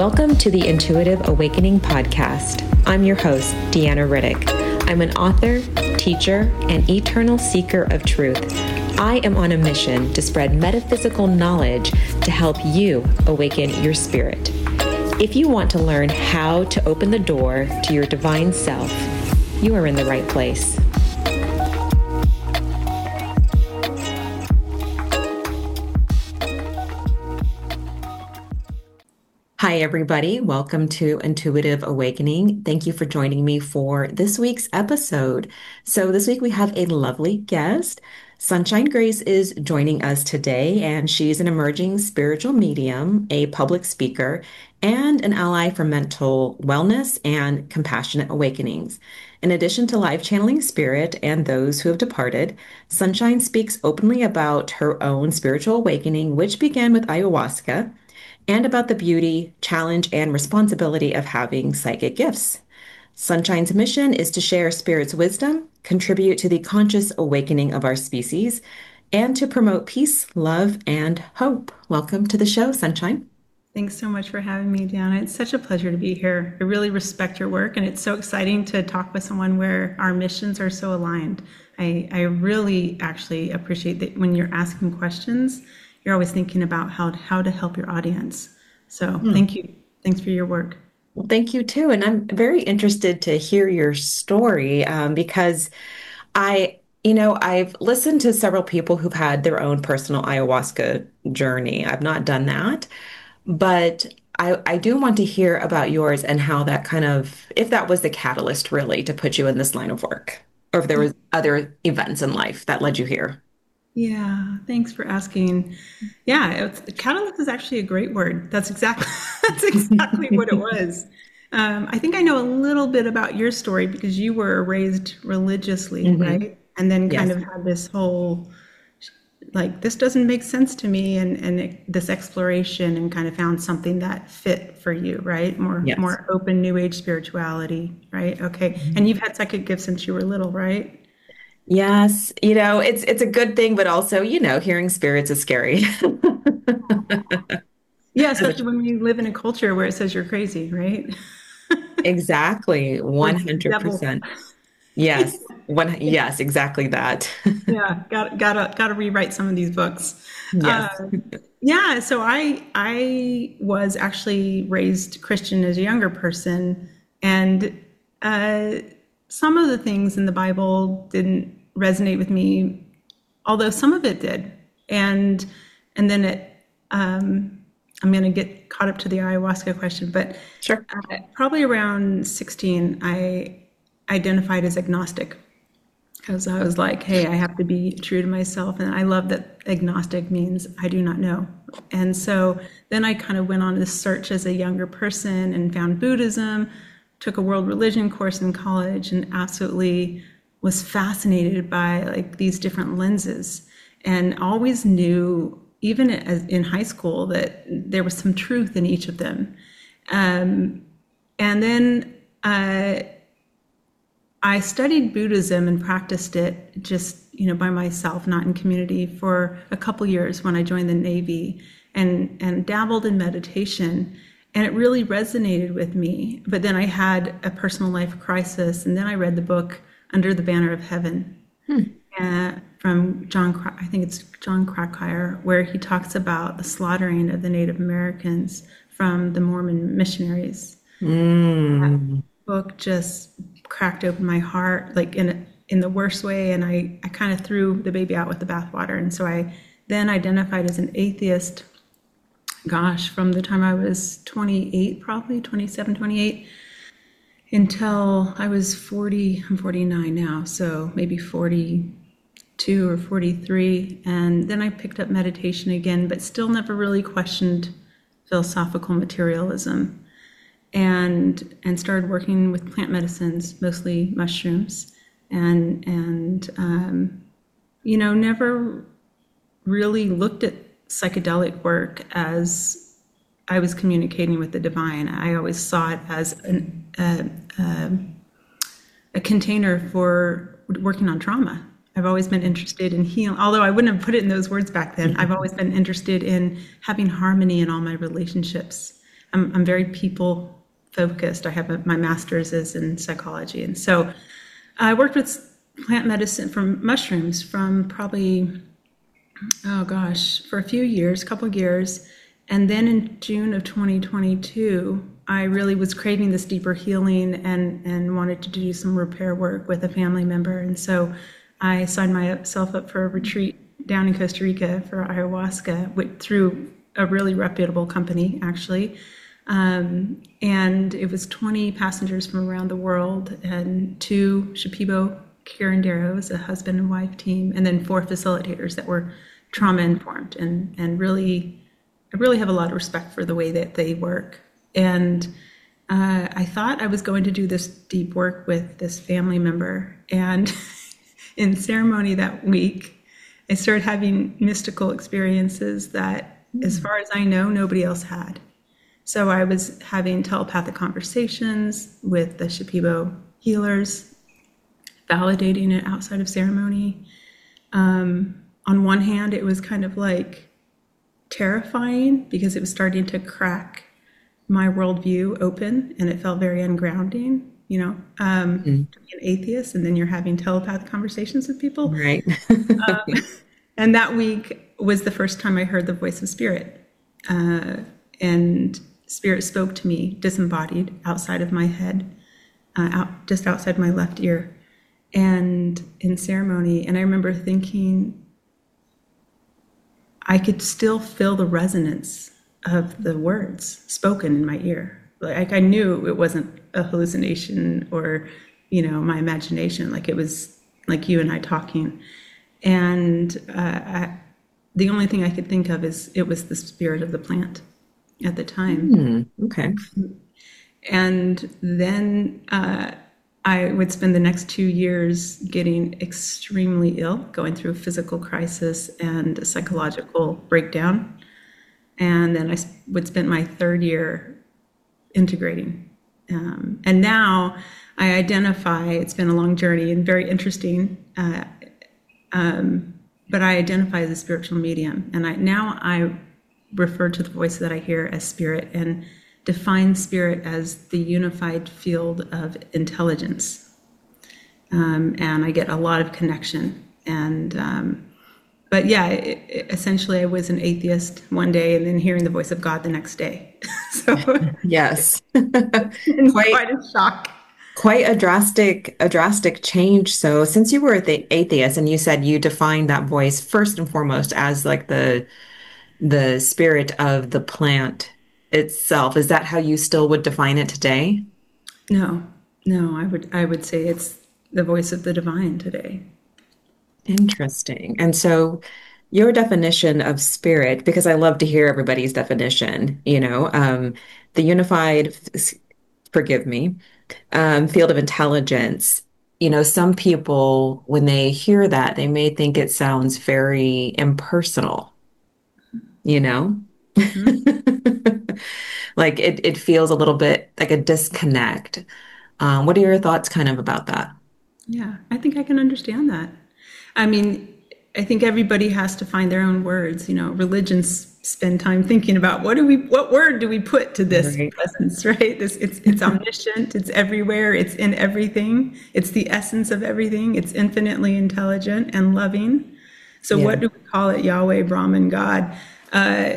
Welcome to the Intuitive Awakening Podcast. I'm your host, Deanna Riddick. I'm an author, teacher, and eternal seeker of truth. I am on a mission to spread metaphysical knowledge to help you awaken your spirit. If you want to learn how to open the door to your divine self, you are in the right place. Hi, everybody. Welcome to Intuitive Awakening. Thank you for joining me for this week's episode. So this week we have a lovely guest. Sunshine Grace is joining us today, and she's an emerging spiritual medium, a public speaker, and an ally for mental wellness and compassionate awakenings. In addition to live channeling spirit and those who have departed, Sunshine speaks openly about her own spiritual awakening, which began with ayahuasca, and about the beauty, challenge, and responsibility of having psychic gifts. Sunshine's mission is to share spirit's wisdom, contribute to the conscious awakening of our species, and to promote peace, love, and hope. Welcome to the show, Sunshine. Thanks so much for having me, Deanna. It's such a pleasure to be here. I really respect your work, and it's so exciting to talk with someone where our missions are so aligned. I really actually appreciate that when you're asking questions, you're always thinking about how to help your audience. So Thank you. Thanks for your work. Well, thank you too. And I'm very interested to hear your story because I've listened to several people who've had their own personal ayahuasca journey. I've not done that, but I do want to hear about yours and how that if that was the catalyst really to put you in this line of work, or if there was other events in life that led you here. Yeah, thanks for asking. Yeah, catalyst is actually a great word. That's exactly what it was. I think I know a little bit about your story because you were raised religiously, right? And then kind of had this whole, this doesn't make sense to me, and this exploration, and kind of found something that fit for you, right? More open New Age spirituality, right? Okay. And you've had psychic gifts since you were little, right? Yes, it's a good thing, but also, hearing spirits is scary. Yeah, especially when you live in a culture where it says you're crazy, right? Exactly, 100%. Yes, yes, exactly that. Yeah, gotta rewrite some of these books. Yes. Yeah, so I was actually raised Christian as a younger person, and some of the things in the Bible didn't resonate with me, although some of it did. And then I'm going to get caught up to the ayahuasca question, but sure. Probably around 16, I identified as agnostic because I was like, hey, I have to be true to myself. And I love that agnostic means I do not know. And so then I kind of went on this search as a younger person and found Buddhism, took a world religion course in college, and absolutely was fascinated by these different lenses, and always knew, even in high school, that there was some truth in each of them. And then I studied Buddhism and practiced it just, by myself, not in community, for a couple years when I joined the Navy, and dabbled in meditation. And it really resonated with me. But then I had a personal life crisis, and then I read the book Under the Banner of Heaven from I think it's John Krakauer, where he talks about the slaughtering of the Native Americans from the Mormon missionaries. That book just cracked open my heart, in the worst way, and I kind of threw the baby out with the bathwater. And so I then identified as an atheist, from the time I was 28, probably 27, 28, until I was 40. I'm 49 now, so maybe 42 or 43. And then I picked up meditation again, but still never really questioned philosophical materialism, and started working with plant medicines, mostly mushrooms, and never really looked at psychedelic work as I was communicating with the divine. I always saw it as a container for working on trauma. I've always been interested in healing, although I wouldn't have put it in those words back then. I've always been interested in having harmony in all my relationships. I'm very people focused. I have my master's is in psychology. And so I worked with plant medicine from mushrooms from probably, oh gosh, for a few years, a couple of years. And then in June of 2022, I really was craving this deeper healing and wanted to do some repair work with a family member. And so I signed myself up for a retreat down in Costa Rica for ayahuasca through a really reputable company, actually. And it was 20 passengers from around the world and two Shipibo curanderos, a husband and wife team, and then four facilitators that were trauma informed and really, I really have a lot of respect for the way that they work. And I thought I was going to do this deep work with this family member. And in ceremony that week, I started having mystical experiences that, as far as I know, nobody else had. So I was having telepathic conversations with the Shipibo healers, validating it outside of ceremony. On one hand, it was kind of like terrifying because it was starting to crack my worldview open, and it felt very ungrounding, to be an atheist, and then you're having telepathic conversations with people. Right. And that week was the first time I heard the voice of spirit. And spirit spoke to me, disembodied, outside of my head, just outside my left ear, and in ceremony. And I remember thinking, I could still feel the resonance of the words spoken in my ear. Like I knew it wasn't a hallucination or, my imagination. Like it was like you and I talking. And the only thing I could think of is it was the spirit of the plant at the time. Okay. And then I would spend the next 2 years getting extremely ill, going through a physical crisis and a psychological breakdown. And then I would spend my third year integrating. And now I identify, it's been a long journey and very interesting, but I identify as a spiritual medium. And now I refer to the voice that I hear as spirit and define spirit as the unified field of intelligence. And I get a lot of connection. But yeah, essentially I was an atheist one day and then hearing the voice of God the next day. So Yes. it's Quite quite a shock. quite a drastic change. So since you were the atheist and you said you defined that voice first and foremost as like the spirit of the plant itself, is that how you still would define it today? No, no, I would say it's the voice of the divine today. Interesting. And so your definition of spirit, because I love to hear everybody's definition, the unified, forgive me, field of intelligence. Some people, when they hear that, they may think it sounds very impersonal, you know? Hmm. Like it feels a little bit like a disconnect. What are your thoughts kind of about that? Yeah, I think I can understand that. I mean, I think everybody has to find their own words. Religions spend time thinking about what word do we put to this Right. presence, right? It's omniscient, it's everywhere, it's in everything, it's the essence of everything, it's infinitely intelligent and loving. So Yeah. what do we call it? Yahweh, Brahman, God. Uh,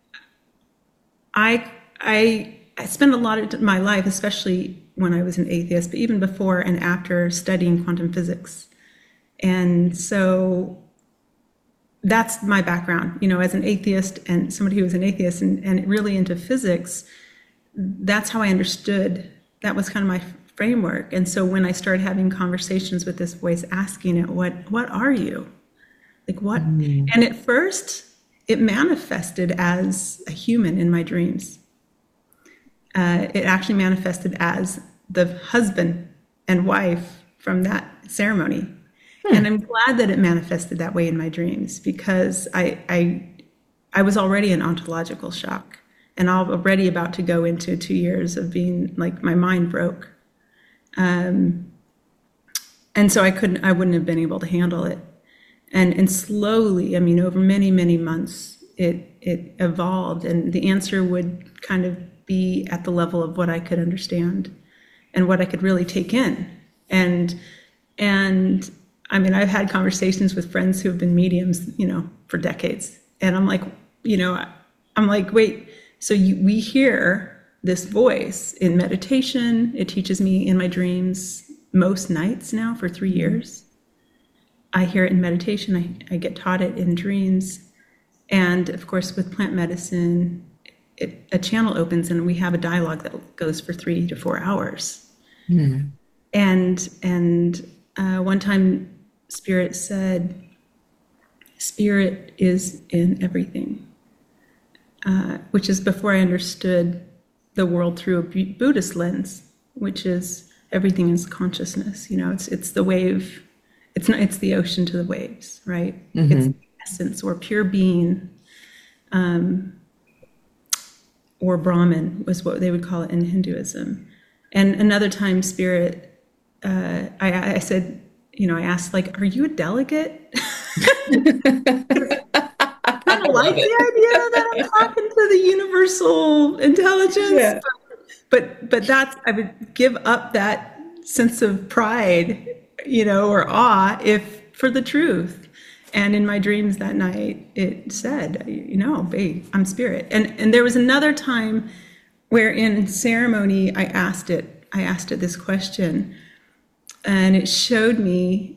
I I spent a lot of my life, especially when I was an atheist, but even before and after studying quantum physics. And so that's my background, as an atheist and somebody who was an atheist and really into physics. That's how I understood. That was kind of my framework. And so when I started having conversations with this voice, asking it, what are you? Like what? Mm. And at first, it manifested as a human in my dreams. It actually manifested as the husband and wife from that ceremony. And I'm glad that it manifested that way in my dreams because I was already in ontological shock and already about to go into 2 years of being like my mind broke. And so I wouldn't have been able to handle it. And slowly, I mean, over many, many months, it evolved and the answer would kind of be at the level of what I could understand and what I could really take in. And and I mean, I've had conversations with friends who have been mediums, for decades. And I'm like, I'm like, wait, so we hear this voice in meditation. It teaches me in my dreams most nights now for 3 years. I hear it in meditation. I get taught it in dreams. And of course, with plant medicine, a channel opens and we have a dialogue that goes for 3 to 4 hours. And one time, Spirit said, Spirit is in everything, which is before I understood the world through a Buddhist lens, which is everything is consciousness. It's the wave. It's the ocean to the waves, right? It's essence or pure being, or Brahman was what they would call it in Hinduism. And another time, Spirit, I said, I asked, like, are you a delegate? I don't like the idea that I'm talking to the universal intelligence, Yeah. but I would give up that sense of pride, or awe if for the truth. And in my dreams that night, it said, babe, I'm Spirit. And there was another time where in ceremony, I asked it this question, and it showed me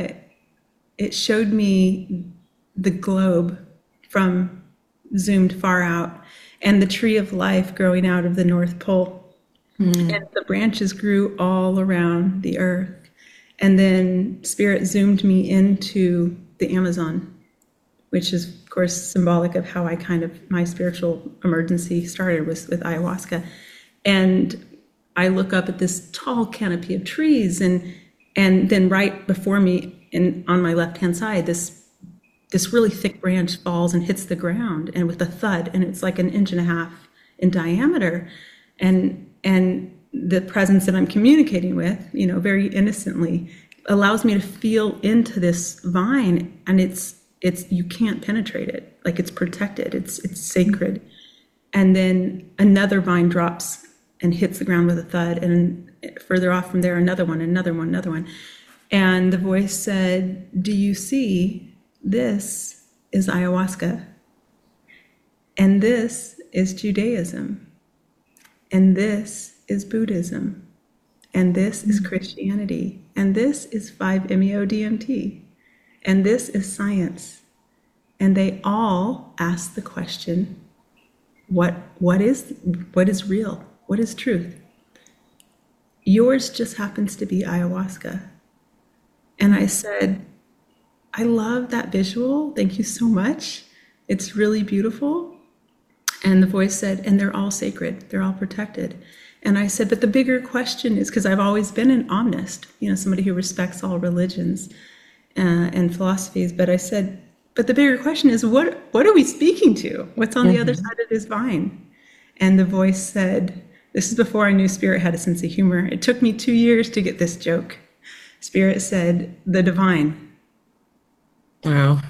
the globe from zoomed far out, and the tree of life growing out of the North Pole. And the branches grew all around the earth. And then Spirit zoomed me into the Amazon, which is, of course, symbolic of how my spiritual emergency started with ayahuasca. And I look up at this tall canopy of trees, and then right before me, on my left-hand side, this really thick branch falls and hits the ground, and with a thud, and it's like 1.5 inches in diameter, and the presence that I'm communicating with, very innocently, allows me to feel into this vine, and it's you can't penetrate it, like it's protected, it's sacred. And then another vine drops and hits the ground with a thud, and further off from there, another one. And the voice said, do you see, this is ayahuasca, and this is Judaism, and this is Buddhism, and this is Christianity, and this is 5-MeO-DMT, and this is science. And they all ask the question, what is real? What is truth? Yours just happens to be ayahuasca. And I said, I love that visual. Thank you so much. It's really beautiful. And the voice said, and they're all sacred. They're all protected. And I said, but the bigger question is, because I've always been an omnist, somebody who respects all religions and philosophies. But I said, but the bigger question is, what are we speaking to? What's on the other side of this vine? And the voice said, this is before I knew Spirit had a sense of humor. It took me 2 years to get this joke. Spirit said, the divine. Wow.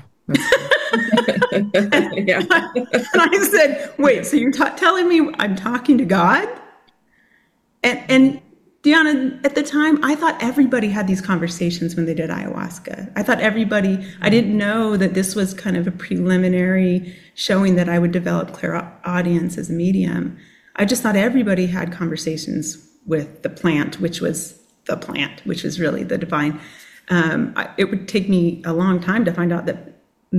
Yeah. And I said, wait, so you're telling me I'm talking to God? And Deanna, at the time, I thought everybody had these conversations when they did ayahuasca. I didn't know that this was kind of a preliminary showing that I would develop clairaudience as a medium. I just thought everybody had conversations with the plant, which was really the divine. It would take me a long time to find out that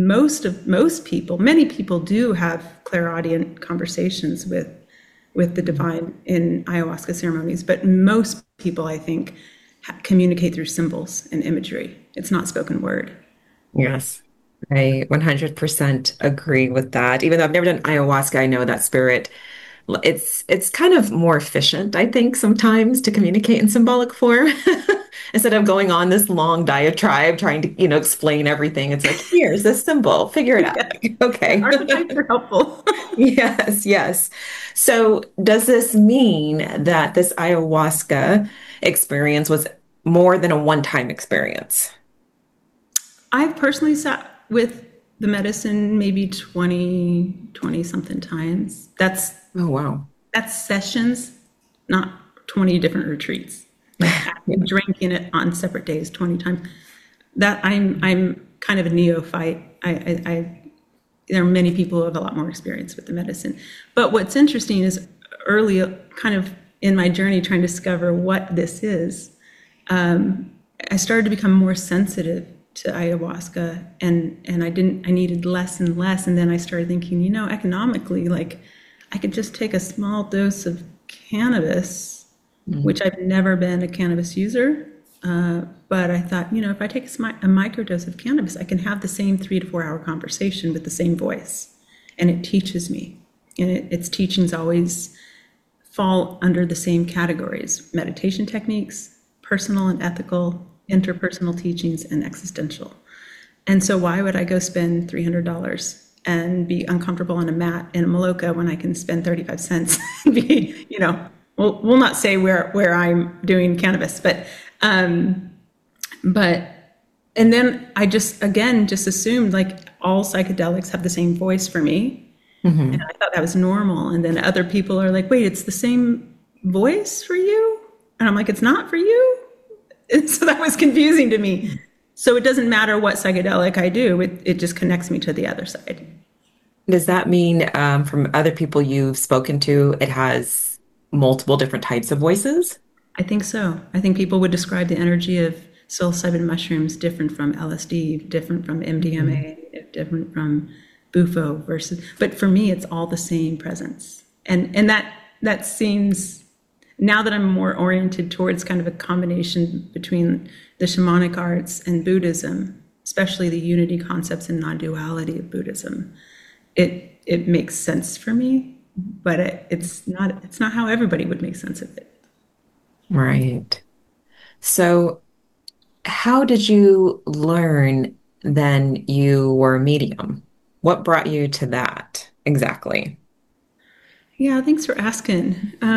many people do have clairaudient conversations with the divine in ayahuasca ceremonies, but most people, I think, communicate through symbols and imagery. It's not spoken word. Yes, I 100% agree with that. Even though I've never done ayahuasca, I know that Spirit, it's kind of more efficient, I think, sometimes to communicate in symbolic form. Instead of going on this long diatribe trying to, explain everything. It's like, here's this symbol, figure it out. Okay. Archetypes are helpful. Yes, yes. So does this mean that this ayahuasca experience was more than a one-time experience? I've personally sat with the medicine maybe 20 something times. Oh, wow. That's sessions, not 20 different retreats. Like Yeah. active drinking it on separate days 20 times. That I'm kind of a neophyte. There are many people who have a lot more experience with the medicine. But what's interesting is early, kind of in my journey trying to discover what this is, I started to become more sensitive to ayahuasca, and I needed less and less. And then I started thinking, economically, like I could just take a small dose of cannabis, Mm. which I've never been a cannabis user. But I thought, if I take a microdose of cannabis, I can have the same 3 to 4 hour conversation with the same voice. And it teaches me. And its teachings always fall under the same categories: meditation techniques, personal and ethical, interpersonal teachings, and existential. And so, why would I go spend $300 and be uncomfortable on a mat in a Maloka when I can spend 35 cents and be, we'll not say where I'm doing cannabis, but, and then I just assumed like all psychedelics have the same voice for me. And Hmm. I thought that was normal. And then other people are like, wait, it's the same voice for you? And I'm like, it's not for you? And so that was confusing to me. So it doesn't matter what psychedelic I do, it just connects me to the other side. Does that mean, from other people you've spoken to, it has multiple different types of voices? I think so. I think people would describe the energy of psilocybin mushrooms different from LSD, different from Mhm. MDMA, different from Bufo versus. But for me, it's all the same presence, and that seems, now that I'm more oriented towards kind of a combination between the shamanic arts and Buddhism, especially the unity concepts and non-duality of Buddhism. It makes sense for me, but it's not how everybody would make sense of it. Right. So, how did you learn then you were a medium? What brought you to that exactly? Yeah, thanks for asking.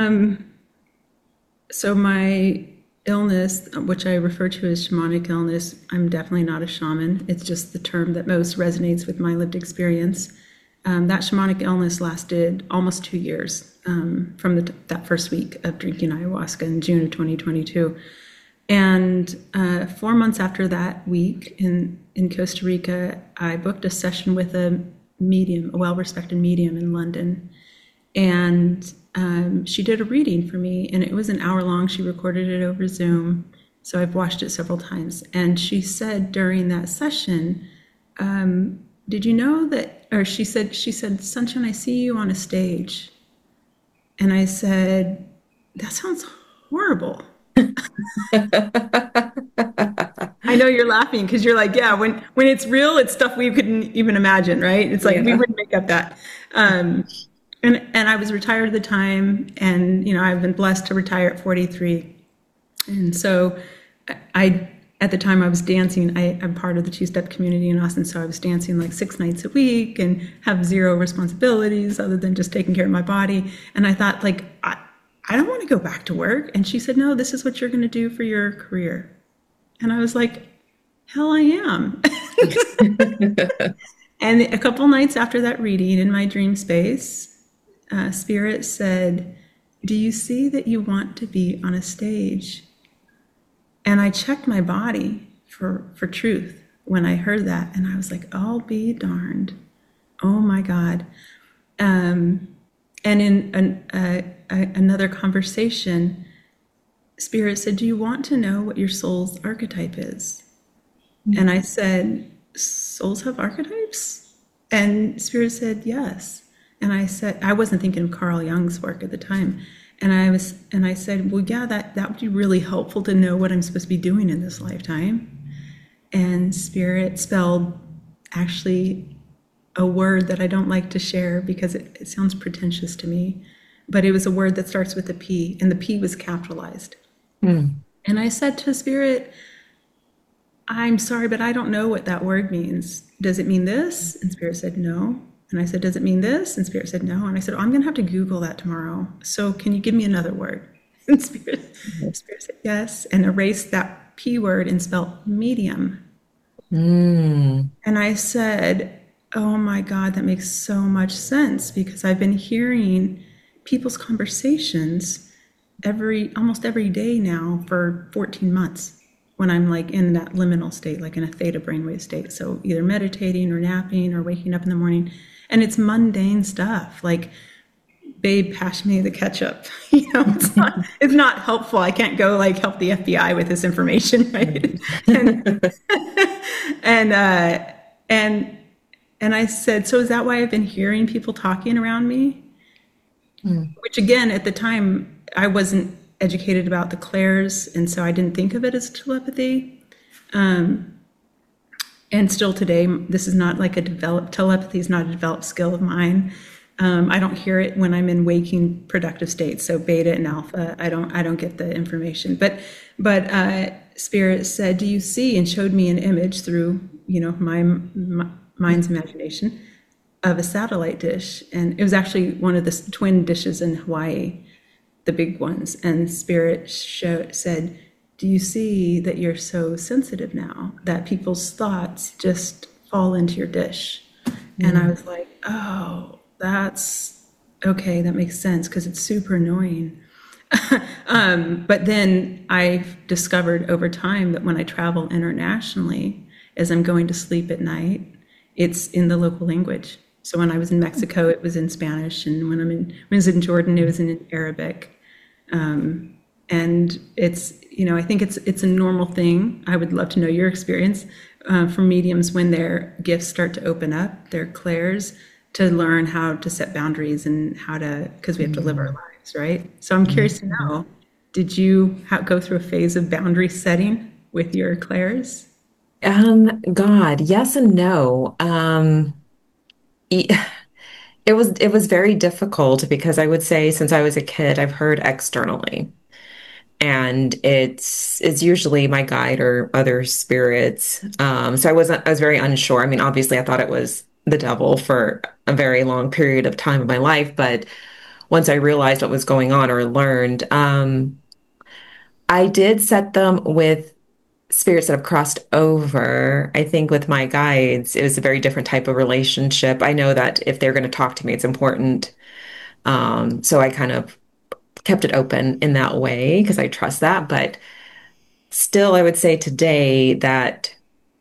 So my illness, which I refer to as shamanic illness, I'm definitely not a shaman. It's just the term that most resonates with my lived experience. That shamanic illness lasted almost 2 years, from that first week of drinking ayahuasca in June of 2022. And 4 months after that week in Costa Rica, I booked a session with a medium, a well-respected medium in London. And she did a reading for me, and it was an hour long. She recorded it over Zoom, so I've watched it several times. And she said during that session, "Did you know that?" Or she said, "Sunshine, I see you on a stage." And I said, "That sounds horrible." I know you're laughing because you're like, yeah, when it's real, it's stuff we couldn't even imagine, right? It's like we Yeah. wouldn't make up that. Um, and I was retired at the time, and I've been blessed to retire at 43. And so I at the time I was dancing. I'm part of the two-step community in Austin, so I was dancing like 6 nights a week and have zero responsibilities other than just taking care of my body. And I thought, like, I don't want to go back to work. And she said, no, this is what you're going to do for your career. And I was like, hell, I am. And a couple nights after that reading in my dream space, Spirit said, do you see that you want to be on a stage? And I checked my body for truth when I heard that. And I was like, I'll be darned. Oh my God. And in another conversation, Spirit said, do you want to know what your soul's archetype is? And I said, souls have archetypes? And Spirit said, yes. And I said, I wasn't thinking of Carl Jung's work at the time. And I said, well, yeah, that would be really helpful to know what I'm supposed to be doing in this lifetime. And Spirit spelled actually a word that I don't like to share because it sounds pretentious to me, but it was a word that starts with a P, and the P was capitalized. Mm. And I said to Spirit, I'm sorry, but I don't know what that word means. Does it mean this? And Spirit said, no. And I said, does it mean this? And Spirit said, no. And I said, oh, I'm going to have to Google that tomorrow. So can you give me another word? And Spirit said, yes, and erased that P word and spelled medium. Mm. And I said, oh my God, that makes so much sense because I've been hearing people's conversations almost every day now for 14 months when I'm like in that liminal state, like in a theta brainwave state. So either meditating or napping or waking up in the morning. And it's mundane stuff like, babe, pass me the ketchup. It's not helpful. I can't go like help the FBI with this information, right? And and and and I said, so is that why I've been hearing people talking around me? Mm. Which again, at the time, I wasn't educated about the clairs, and so I didn't think of it as telepathy. And still today, this is not like a developed telepathy is not a developed skill of mine. I don't hear it when I'm in waking productive states. So beta and alpha, I don't get the information. But Spirit said, "Do you see?" and showed me an image through my mind's imagination of a satellite dish, and it was actually one of the twin dishes in Hawaii, the big ones. And Spirit said, "Do you see that you're so sensitive now that people's thoughts just fall into your dish?" And I Mm. was like, "Oh, that's okay. That makes sense because it's super annoying." But then I've discovered over time that when I travel internationally, as I'm going to sleep at night, it's in the local language. So when I was in Mexico, it was in Spanish, and when I was in Jordan, it was in Arabic. And I think it's a normal thing. I would love to know your experience for mediums when their gifts start to open up, their clairs, to learn how to set boundaries and because we have to live our lives, right? So I'm curious to know, did you go through a phase of boundary setting with your clairs? God, yes and no. E- it was very difficult because I would say since I was a kid, I've heard externally. And it's usually my guide or other spirits. So I was very unsure. I mean, obviously I thought it was the devil for a very long period of time of my life, but once I realized what was going on or learned, I did set them with spirits that have crossed over. I think with my guides, it was a very different type of relationship. I know that if they're going to talk to me, it's important. So I kind of kept it open in that way because I trust that. But still, I would say today that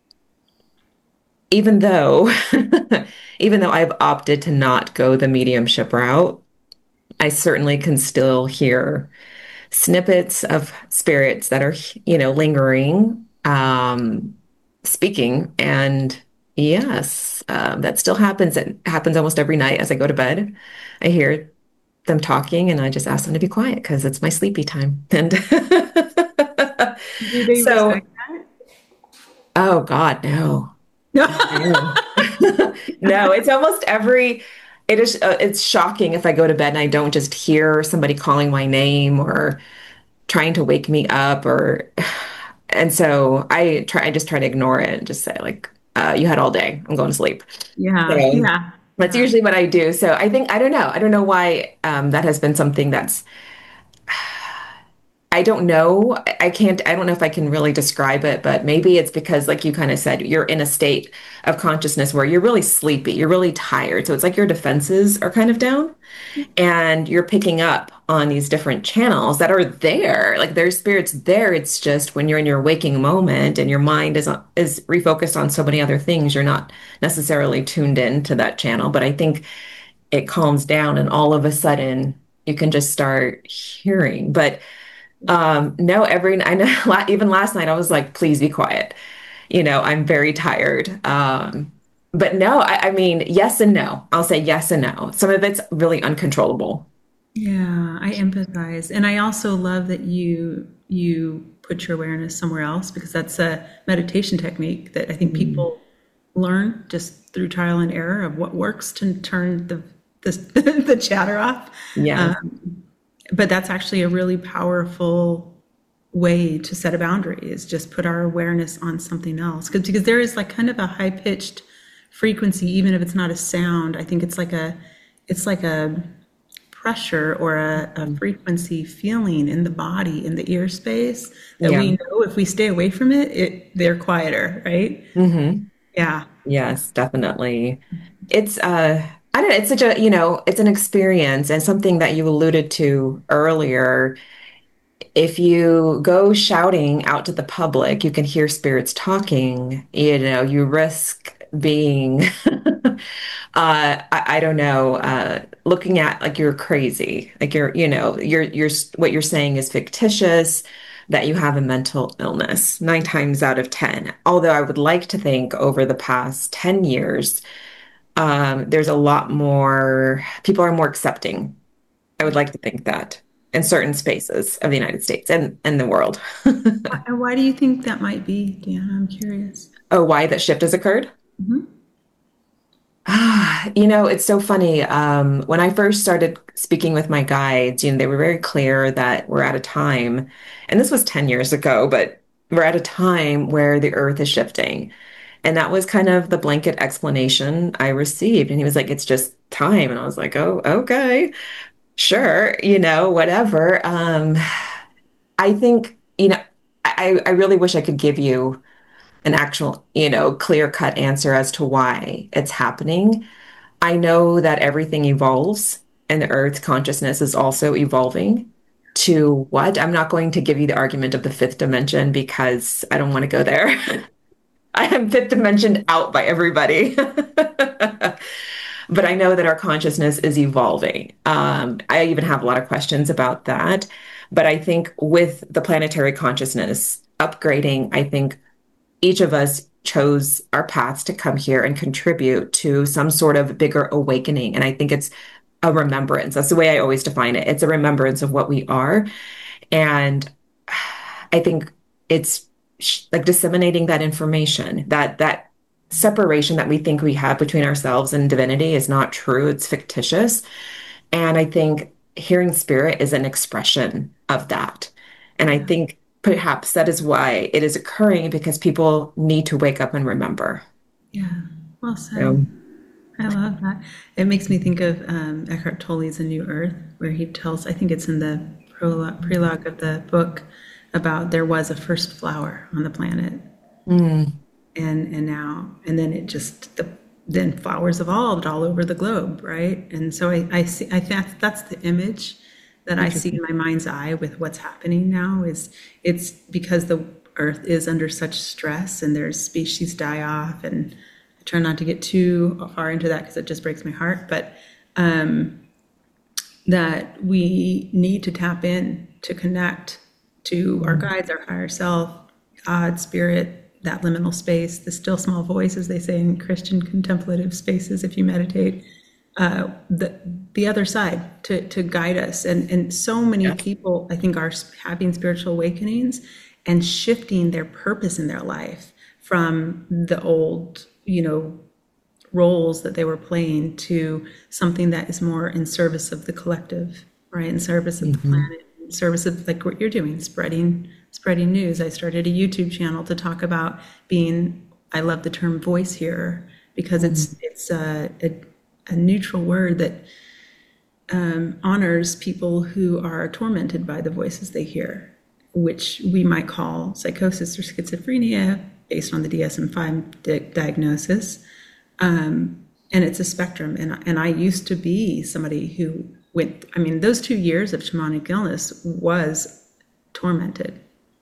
even though even though I've opted to not go the mediumship route, I certainly can still hear snippets of spirits that are, lingering, speaking. And yes, that still happens. It happens almost every night as I go to bed. I hear them talking and I just ask them to be quiet because it's my sleepy time. And Do they so, respect that? oh God, no. No. No. No, it's almost it's shocking if I go to bed and I don't just hear somebody calling my name or trying to wake me up and so I just try to ignore it and just say like, you had all day. I'm going to sleep. Yeah, So yeah, that's yeah. usually what I do. So I don't know why, that has been something that's I don't know. I don't know if I can really describe it, but maybe it's because, like you kind of said, you're in a state of consciousness where you're really sleepy, you're really tired. So it's like your defenses are kind of down and you're picking up on these different channels that are there. Like there's spirits there. It's just when you're in your waking moment and your mind is refocused on so many other things, you're not necessarily tuned in to that channel. But I think it calms down and all of a sudden you can just start hearing. But no, I know even last night I was like, please be quiet. I'm very tired. But no, I mean, yes and no. I'll say yes and no. Some of it's really uncontrollable. Yeah, I empathize. And I also love that you put your awareness somewhere else because that's a meditation technique that I think Mm. people learn just through trial and error of what works to turn the the chatter off. Yes. But that's actually a really powerful way to set a boundary is just put our awareness on something else. Because there is like kind of a high pitched frequency, even if it's not a sound. I think it's like a pressure or a frequency feeling in the body, in the ear space that Yeah. we know if we stay away from they're quieter, right? Hmm. Yeah. Yes, definitely. It's I don't know, it's such a, it's an experience and something that you alluded to earlier. If you go shouting out to the public, you can hear spirits talking, you risk being, I don't know, looking at like you're crazy, like what you're saying is fictitious, that you have a mental illness 9 times out of 10. Although I would like to think over the past 10 years, there's a lot more, people are more accepting. I would like to think that in certain spaces of the United States and the world. And why do you think that might be, Deanna? I'm curious. Oh, why that shift has occurred? Hmm. It's so funny. When I first started speaking with my guides, they were very clear that we're at a time, and this was 10 years ago, but we're at a time where the earth is shifting. And that was kind of the blanket explanation I received. And he was like, it's just time. And I was like, oh, okay, sure, whatever. I think, I really wish I could give you an actual, clear-cut answer as to why it's happening. I know that everything evolves and the Earth's consciousness is also evolving to what? I'm not going to give you the argument of the fifth dimension because I don't want to go there. I am fifth dimension out by everybody. But I know that our consciousness is evolving. I even have a lot of questions about that. But I think with the planetary consciousness upgrading, I think each of us chose our paths to come here and contribute to some sort of bigger awakening. And I think it's a remembrance. That's the way I always define it. It's a remembrance of what we are. And I think it's like disseminating that information, that separation that we think we have between ourselves and divinity is not true. It's fictitious. And I think hearing spirit is an expression of that. And I Yeah. think perhaps that is why it is occurring because people need to wake up and remember. Yeah. Well said. So, I love that. It makes me think of Eckhart Tolle's A New Earth, where he tells, I think it's in the prologue of the book, about there was a first flower on the planet, mm, and now, and then it just, then flowers evolved all over the globe, right? And so I see, I think that's the image that I see in interesting. my mind's eye with what's happening now is it's because the earth is under such stress and there's species die off, and I try not to get too far into that because it just breaks my heart, but that we need to tap in to connect to our Mm, guides, our higher self, God, spirit, that liminal space, the still small voice, as they say in Christian contemplative spaces, if you meditate, the other side to guide us. And so many yes. people, I think, are having spiritual awakenings and shifting their purpose in their life from the old, roles that they were playing to something that is more in service of the collective, right? In service of the Hmm. planet, in service of like what you're doing, spreading news. I started a YouTube channel to talk about being, I love the term voice hearer because it's a neutral word that honors people who are tormented by the voices they hear, which we might call psychosis or schizophrenia based on the DSM-5 diagnosis. And it's a spectrum. And I used to be somebody who went, I mean, those 2 years of shamanic illness was tormented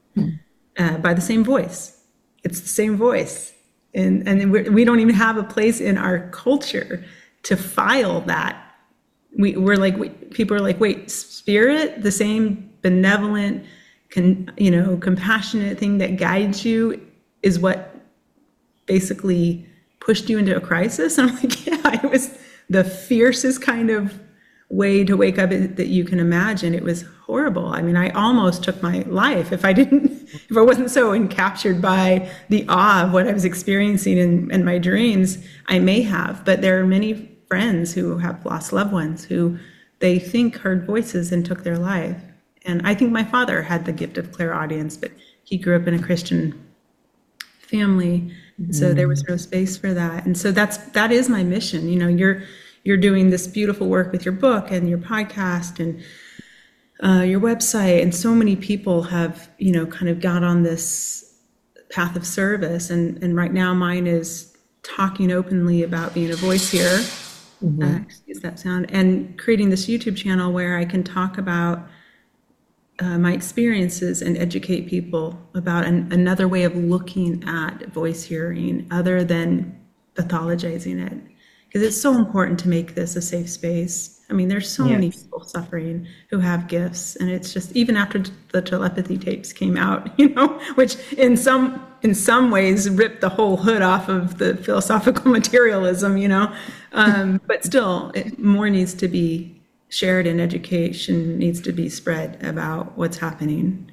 by the same voice. It's the same voice. And we don't even have a place in our culture to file that. We're like, people are like, wait, spirit, the same benevolent, compassionate thing that guides you is what basically pushed you into a crisis. And I'm like, yeah, it was the fiercest kind of way to wake up that you can imagine. It was horrible. I mean, I almost took my life if I wasn't so encaptured by the awe of what I was experiencing in my dreams. I may have, but there are many friends who have lost loved ones who they think heard voices and took their life. And I think my father had the gift of clairaudience, but he grew up in a Christian family, so there was no space for that. And so that is my mission. You're doing this beautiful work with your book and your podcast and your website, and so many people have kind of got on this path of service. And right now, mine is talking openly about being a voice here Hmm. excuse that sound, and creating this YouTube channel where I can talk about my experiences and educate people about another way of looking at voice hearing other than pathologizing it. Because it's so important to make this a safe space. I mean, there's so many Yes. people suffering who have gifts, and it's just even after the telepathy tapes came out, which in some ways ripped the whole hood off of the philosophical materialism, but still, more needs to be shared and education needs to be spread about what's happening.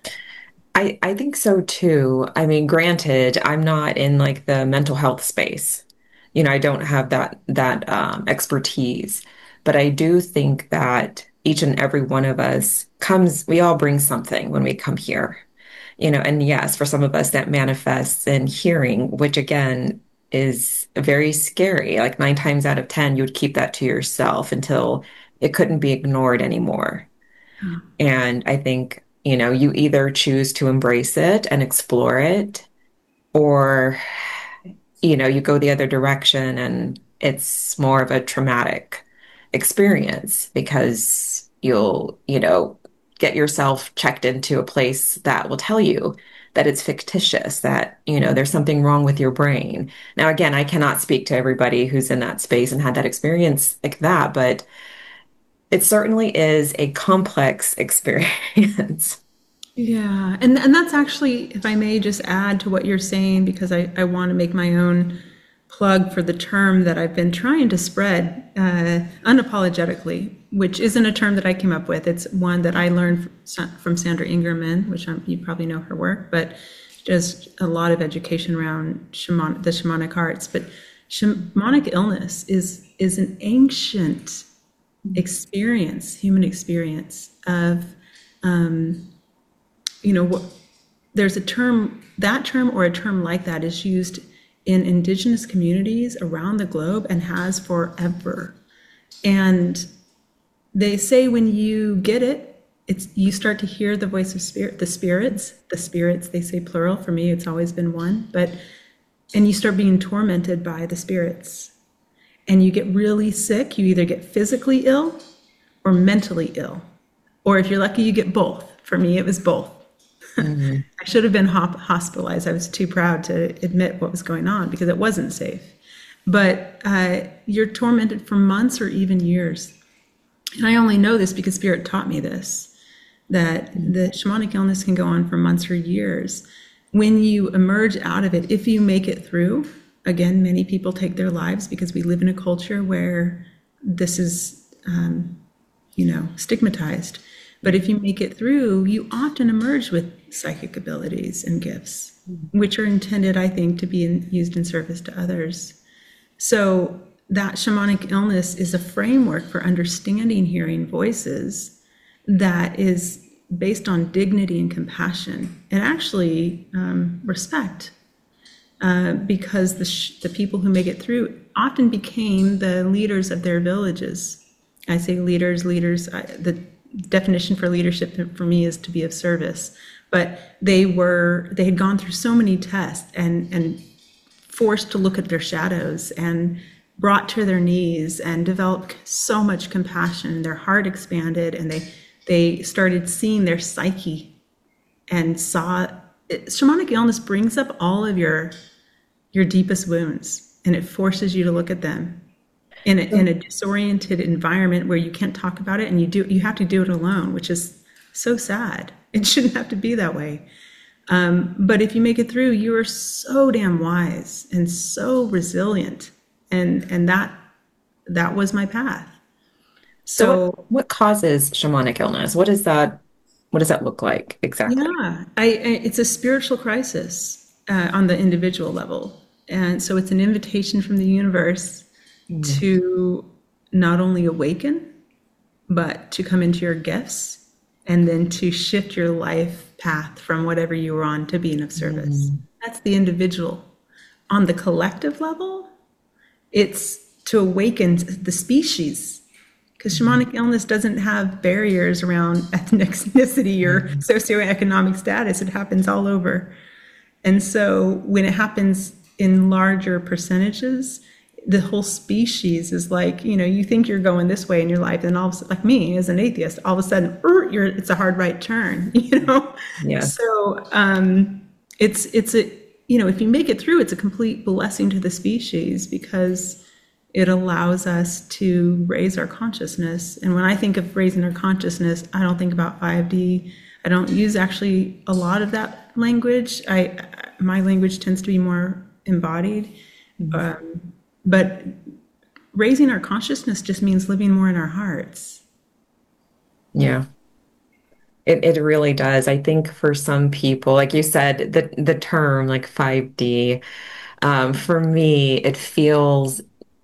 I think so too. I mean, granted, I'm not in like the mental health space. I don't have that expertise, but I do think that each and every one of us we all bring something when we come here. And yes, for some of us that manifests in hearing, which again is very scary. Like 9 times out of 10, you would keep that to yourself until it couldn't be ignored anymore. And I think, you either choose to embrace it and explore it, or, you go the other direction and it's more of a traumatic experience because you'll, get yourself checked into a place that will tell you that it's fictitious, that, there's something wrong with your brain. Now, again, I cannot speak to everybody who's in that space and had that experience like that, but it certainly is a complex experience. Yeah, and that's actually, if I may just add to what you're saying, because I want to make my own plug for the term that I've been trying to spread unapologetically, which isn't a term that I came up with. It's one that I learned from Sandra Ingerman, which you probably know her work, but just a lot of education around the shamanic arts. But shamanic illness is an ancient experience, human experience of what there's a term, that term or a term like that is used in indigenous communities around the globe and has forever. And they say when you get it, you start to hear the voice of spirit, the spirits, they say plural. For me, it's always been one, and you start being tormented by the spirits and you get really sick. You either get physically ill or mentally ill. Or if you're lucky, you get both. For me, it was both. Mhm. I should have been hospitalized. I was too proud to admit what was going on because it wasn't safe. But you're tormented for months or even years. And I only know this because Spirit taught me this, that the shamanic illness can go on for months or years. When you emerge out of it, if you make it through, again, many people take their lives because we live in a culture where this is, stigmatized. But if you make it through, you often emerge with psychic abilities and gifts, which are intended, I think, to be used in service to others. So that shamanic illness is a framework for understanding hearing voices that is based on dignity and compassion and actually respect, because the people who make it through often became the leaders of their villages. I say leaders. The definition for leadership for me is to be of service. But they had gone through so many tests and forced to look at their shadows and brought to their knees and developed so much compassion. Their heart expanded and they started seeing their psyche and saw it. Shamanic illness brings up all of your deepest wounds and it forces you to look at them in a disoriented environment where you can't talk about it and you have to do it alone, which is so sad. It shouldn't have to be that way. But if you make it through, you are so damn wise and so resilient. And that was my path. So So what causes shamanic illness? What does that look like exactly? yeah, it's a spiritual crisis on the individual level. And so it's an invitation from the universe Mm. to not only awaken, but to come into your gifts and then to shift your life path from whatever you were on to being of service. Mm. That's the individual. On the collective level, it's to awaken the species because shamanic illness doesn't have barriers around ethnicity or Mm. socioeconomic status. It happens all over. And so when it happens in larger percentages, the whole species is like, you think you're going this way in your life, and all of a sudden, like me as an atheist, all of a sudden, it's a hard right turn, Yes. So it's a, if you make it through, it's a complete blessing to the species because it allows us to raise our consciousness. And when I think of raising our consciousness, I don't think about 5D. I don't use actually a lot of that language. My language tends to be more embodied. But raising our consciousness just means living more in our hearts. Yeah. It really does. I think for some people, like you said, the term like 5D, for me, it feels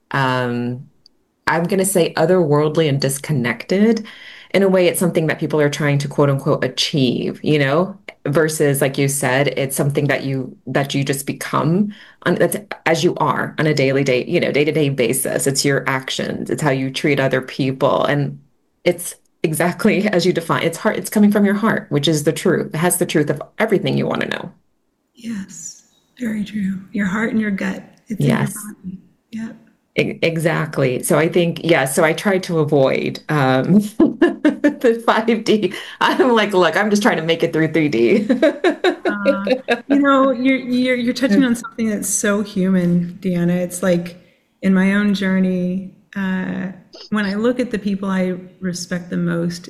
I'm going to say otherworldly and disconnected. In a way, it's something that people are trying to quote unquote achieve, versus like you said, it's something that you just become on that's as you are on a daily day, day-to-day basis. It's your actions, it's how you treat other people. And it's exactly as you define. It's coming from your heart, which is the truth. It has the truth of everything you want to know. Yes, very true. Your heart and your gut, it's in your Yes. body. Yep. Exactly. So I think, yeah, so I try to avoid the 5D. I'm like, look, I'm just trying to make it through 3D. Uh, you're touching on something that's so human, Deanna. It's like in my own journey, when I look at the people I respect the most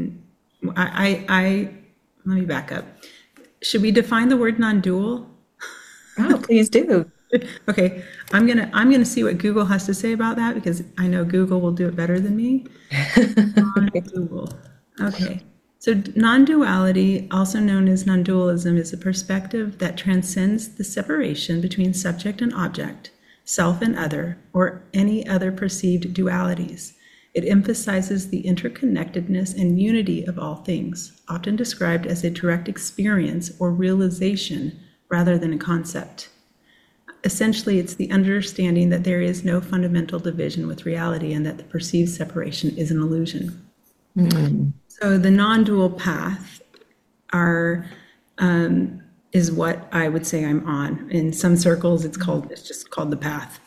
let me back up. Should we define the word non-dual? Oh, please do. Okay, I'm gonna see what Google has to say about that because I know Google will do it better than me. Non-dual. Okay. So non-duality, also known as non-dualism, is a perspective that transcends the separation between subject and object, self and other, or any other perceived dualities. It emphasizes the interconnectedness and unity of all things, often described as a direct experience or realization rather than a concept. Essentially, it's the understanding that there is no fundamental division with reality and that the perceived separation is an illusion. Mm, So the non-dual path are is what I would say I'm on. In some circles, it's just called the path.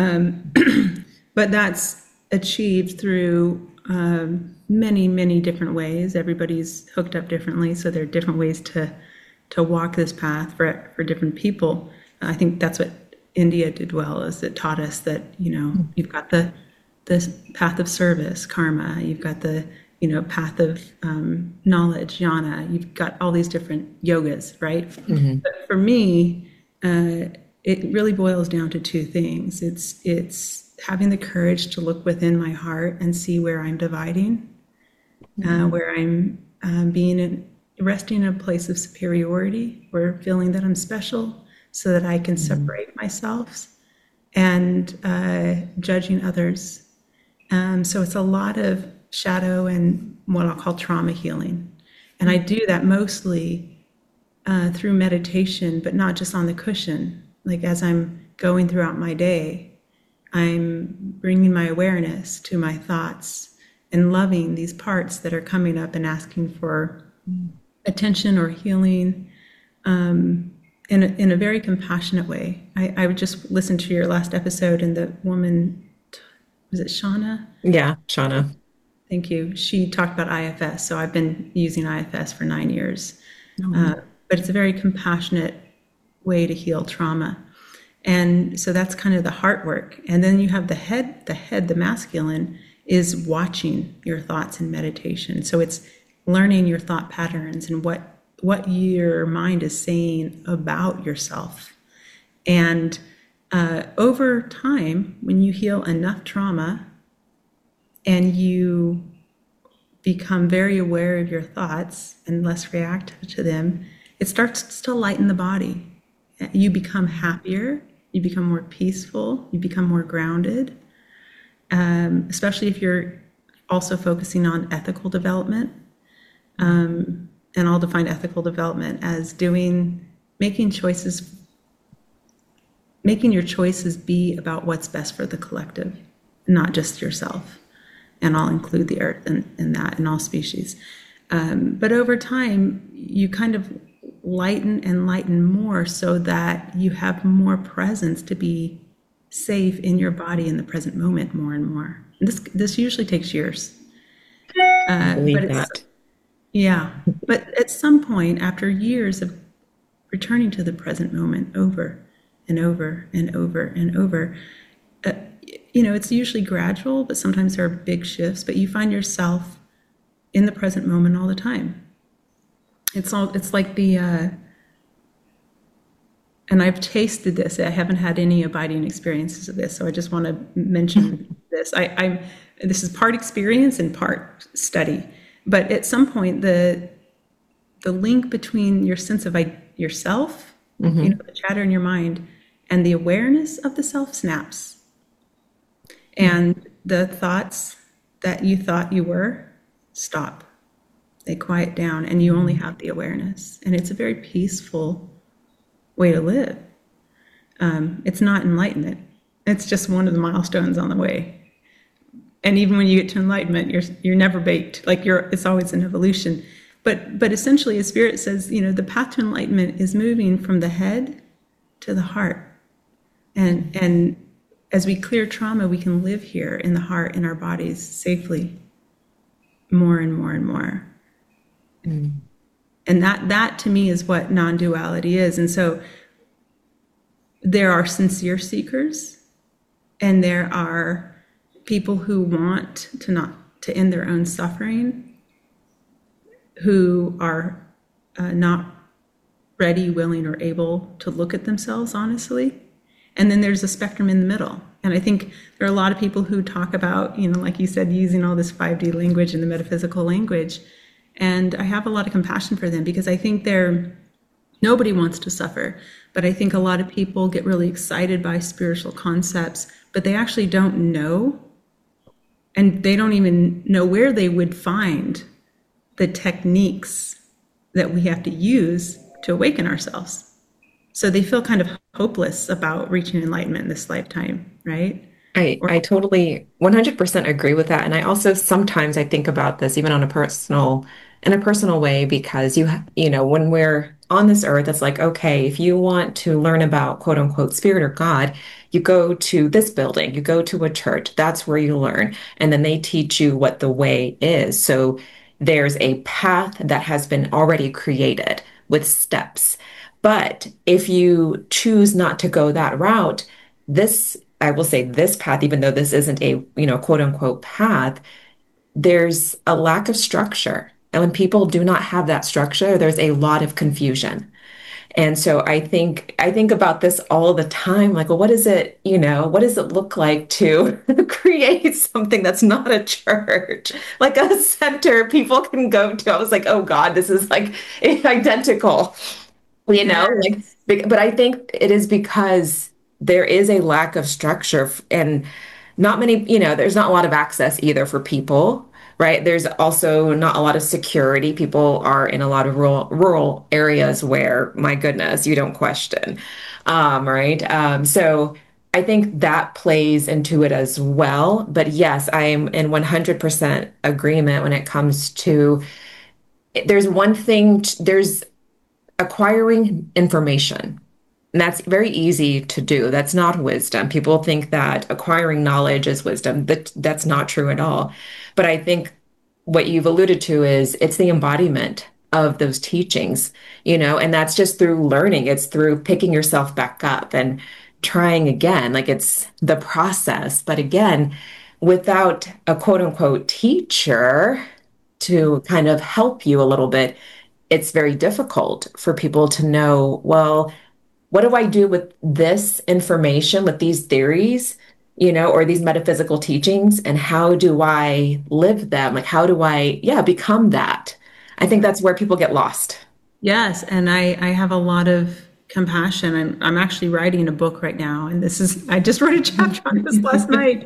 But that's achieved through many, many different ways. Everybody's hooked up differently, so there are different ways to walk this path for different people. I think that's what India did well, is it taught us that, you've got the path of service, karma, you've got the, path of knowledge, jnana, you've got all these different yogas, right? But for me, it really boils down to two things. It's having the courage to look within my heart and see where I'm dividing, where I'm resting in a place of superiority, or feeling that I'm special, so that I can separate myself, and judging others. So it's a lot of shadow and what I'll call trauma healing. And I do that mostly through meditation, but not just on the cushion. Like as I'm going throughout my day, I'm bringing my awareness to my thoughts and loving these parts that are coming up and asking for attention or healing, in a very compassionate way. I would just listen to your last episode, and the woman, was it Shauna? yeah, Shauna. Thank you. She talked about IFS. So I've been using IFS for 9 years. Oh, But it's a very compassionate way to heal trauma. And so that's kind of the heart work. And then you have the head, the masculine, is watching your thoughts in meditation. So it's learning your thought patterns and what your mind is saying about yourself. And over time, when you heal enough trauma and you become very aware of your thoughts and less reactive to them, it starts to lighten the body. You become happier, you become more peaceful, you become more grounded, especially if you're also focusing on ethical development. And I'll define ethical development as making your choices be about what's best for the collective, not just yourself. And I'll include the earth in that, and all species. But over time, you kind of lighten and lighten more so that you have more presence to be safe in your body in the present moment more and more. And this usually takes years, I but believe it's that. yeah. But at some point, after years of returning to the present moment over and over and over and over, uh, it's usually gradual, but sometimes there are big shifts. But you find yourself in the present moment all the time. It's like and I've tasted this. I haven't had any abiding experiences of this, so I just want to mention this. This is part experience and part study. But at some point, the link between your sense of yourself, Hmm. the chatter in your mind, and the awareness of the self snaps, and the thoughts that you thought you were stop. They quiet down, and you only have the awareness, and it's a very peaceful way to live. It's not enlightenment. It's just one of the milestones on the way. And even when you get to enlightenment, you're never baked. Like it's always an evolution. But essentially, a spirit says, the path to enlightenment is moving from the head to the heart. And as we clear trauma, we can live here in the heart, in our bodies safely, more and more and more. Mm. And that to me is what non-duality is. And so there are sincere seekers, and there are people who want to not to end their own suffering, who are not ready, willing, or able to look at themselves honestly. And then there's a spectrum in the middle. And I think there are a lot of people who talk about, like you said, using all this 5D language and the metaphysical language. And I have a lot of compassion for them, because I think nobody wants to suffer. But I think a lot of people get really excited by spiritual concepts, but they actually don't know, and they don't even know where they would find the techniques that we have to use to awaken ourselves. So they feel kind of hopeless about reaching enlightenment in this lifetime, right? I totally 100% agree with that. And I also sometimes I think about this even on a personal way, because when we're on this earth, it's like, okay, if you want to learn about quote unquote spirit or God, you go to this building, you go to a church, that's where you learn. And then they teach you what the way is. So there's a path that has been already created with steps. But if you choose not to go that route, I will say this path, even though this isn't a, quote unquote path, there's a lack of structure. And when people do not have that structure, there's a lot of confusion. And so I think about this all the time, like, well, what does it look like to create something that's not a church, like a center people can go to? I was like, oh God, this is like identical, like, Yes. but I think it is because there is a lack of structure and not many, there's not a lot of access either for people, right? There's also not a lot of security. People are in a lot of rural areas where, my goodness, you don't question, right? So I think that plays into it as well. But yes, I am in 100% agreement when it comes to there's one thing, there's acquiring information. And that's very easy to do. That's not wisdom. People think that acquiring knowledge is wisdom. That's not true at all. But I think what you've alluded to is it's the embodiment of those teachings, and that's just through learning. It's through picking yourself back up and trying again. Like, it's the process. But again, without a quote unquote teacher to kind of help you a little bit, it's very difficult for people to know, well, what do I do with this information, with these theories, or these metaphysical teachings, and how do I live them? Like, how do I, yeah, become that? I think that's where people get lost. Yes, and I have a lot of compassion. I'm actually writing a book right now, and I just wrote a chapter on this last night.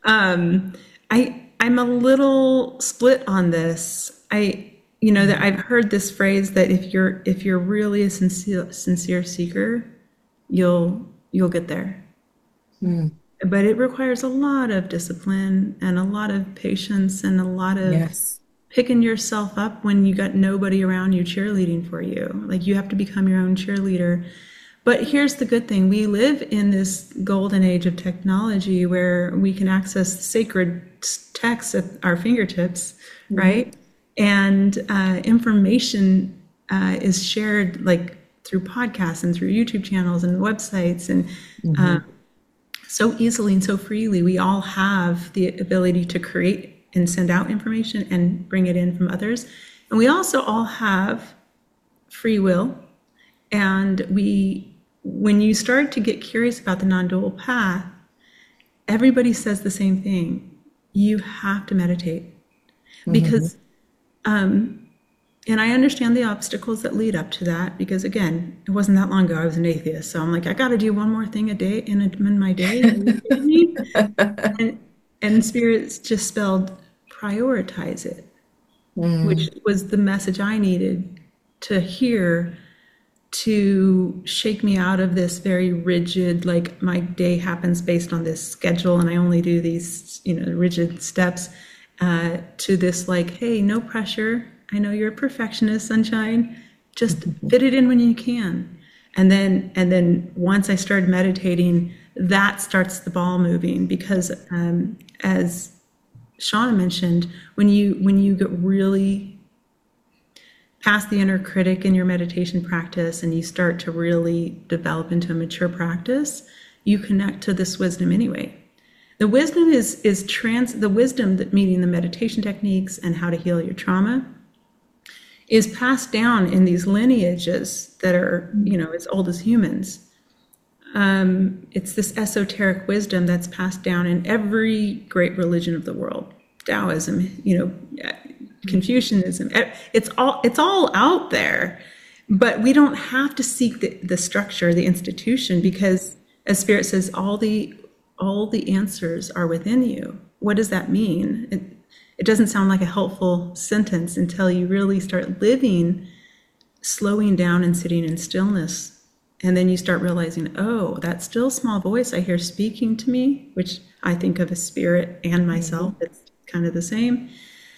I'm a little split on this. That I've heard this phrase that if you're really a sincere seeker, you'll get there. Mm, But it requires a lot of discipline and a lot of patience and a lot of yes. picking yourself up when you got nobody around you cheerleading for you. Like, you have to become your own cheerleader. But here's the good thing. We live in this golden age of technology where we can access sacred texts at our fingertips, Mhm. right? And information is shared like through podcasts and through YouTube channels and websites and Mhm. so easily and so freely. We all have the ability to create and send out information and bring it in from others. And we also all have free will. And when you start to get curious about the non-dual path, everybody says the same thing. You have to meditate Mhm. because, and I understand the obstacles that lead up to that because again, it wasn't that long ago I was an atheist. So I'm like, I got to do one more thing a day in my day. Are you kidding me? And, and Spirit just spelled prioritize it, which Mm. was the message I needed to hear to shake me out of this very rigid, like my day happens based on this schedule and I only do these, rigid steps, to this like, hey, no pressure. I know you're a perfectionist, Sunshine. Just fit it in when you can. And then once I started meditating, that starts the ball moving because as Shauna mentioned, when you get really past the inner critic in your meditation practice and you start to really develop into a mature practice, you connect to this wisdom anyway. The wisdom the wisdom that meaning the meditation techniques and how to heal your trauma is passed down in these lineages that are, as old as humans. It's this esoteric wisdom that's passed down in every great religion of the world. Taoism, Confucianism. It's all out there, but we don't have to seek the structure, the institution, because as Spirit says, all the answers are within you. What does that mean? It doesn't sound like a helpful sentence until you really start living, slowing down and sitting in stillness. And then you start realizing, oh, that still small voice I hear speaking to me, which I think of as spirit and myself, Mhm. it's kind of the same.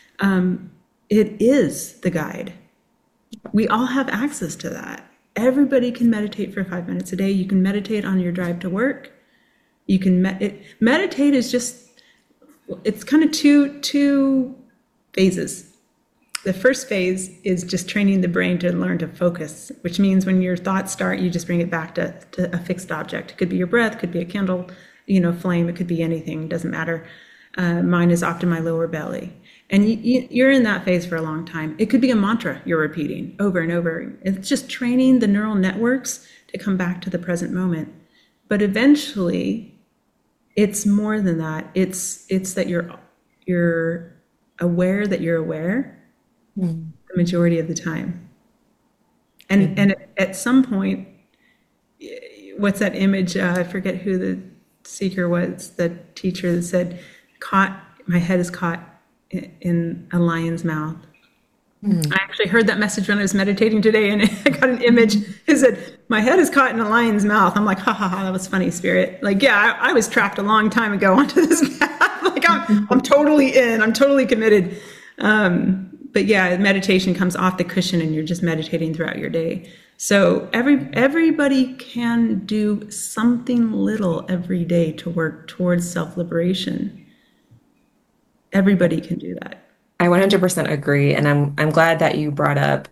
It is the guide. We all have access to that. Everybody can meditate for 5 minutes a day. You can meditate on your drive to work. You can meditate is just, it's kind of two phases. The first phase is just training the brain to learn to focus, which means when your thoughts start, you just bring it back to a fixed object. It could be your breath, could be a candle, flame, it could be anything, doesn't matter. Mine is off to my lower belly. And you're in that phase for a long time. It could be a mantra you're repeating over and over. It's just training the neural networks to come back to the present moment. But eventually, it's more than that. It's that you're aware that you're aware Mhm. the majority of the time. And Mhm. and at some point, what's that image? I forget who the seeker was, the teacher that said, "Caught, my head is caught in a lion's mouth." I Mhm. actually heard that message when I was meditating today, and I got an image. It said, "My head is caught in a lion's mouth." I'm like, "Ha ha ha! That was funny, Spirit." Like, yeah, I was trapped a long time ago onto this path. Like, I'm totally in. I'm totally committed. But yeah, meditation comes off the cushion, and you're just meditating throughout your day. So everybody can do something little every day to work towards self liberation. Everybody can do that. I 100% agree. And I'm glad that you brought up,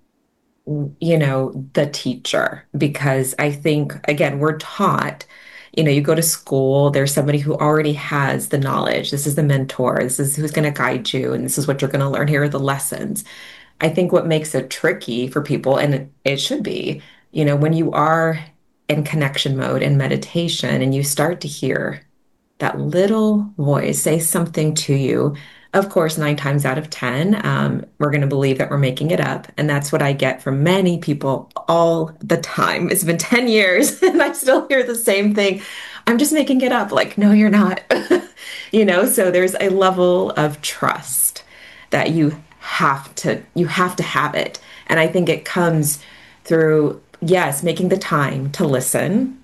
the teacher, because I think, again, we're taught, you go to school, there's somebody who already has the knowledge. This is the mentor. This is who's going to guide you. And this is what you're going to learn. Here are the lessons. I think what makes it tricky for people, and it should be, when you are in connection mode in meditation and you start to hear that little voice say something to you. Of course, 9 times out of 10, we're going to believe that we're making it up. And that's what I get from many people all the time. It's been 10 years and I still hear the same thing. I'm just making it up. Like, no, you're not. So there's a level of trust that you have to have it. And I think it comes through, yes, making the time to listen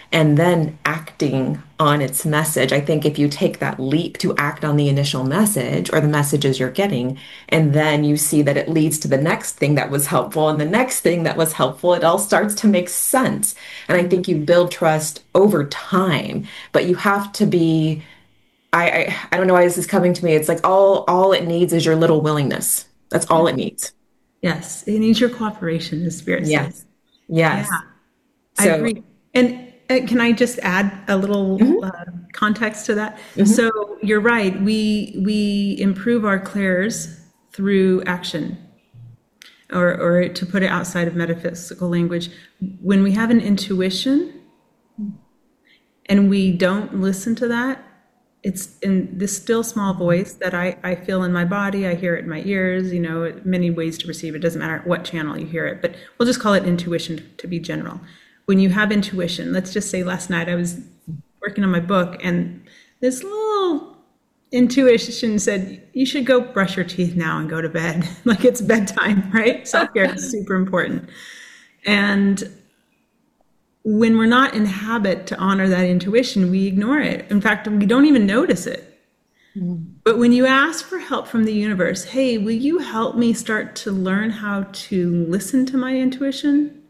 and then acting on its message. I think if you take that leap to act on the initial message or the messages you're getting, and then you see that it leads to the next thing that was helpful and the next thing that was helpful, it all starts to make sense. And I think you build trust over time, but you have to be, I don't know why this is coming to me. It's like all it needs is your little willingness. That's all it needs. Yes, it needs your cooperation, as Spirit says. Yes. Yeah, Yes. I So, agree. And can I just add a little mhm, context to that? mhm, So you're right. We improve our clairs through action, or to put it outside of metaphysical language, when we have an intuition and we don't listen to that, it's in this still small voice that I feel in my body. I hear it in my ears, many ways to receive it. Doesn't matter what channel you hear it, but we'll just call it intuition to be general. When you have intuition, let's just say last night I was working on my book and this little intuition said, you should go brush your teeth now and go to bed. Like it's bedtime, right? Self-care is super important. And when we're not in habit to honor that intuition, we ignore it. In fact, we don't even notice it. mhm, But when you ask for help from the universe, hey, will you help me start to learn how to listen to my intuition?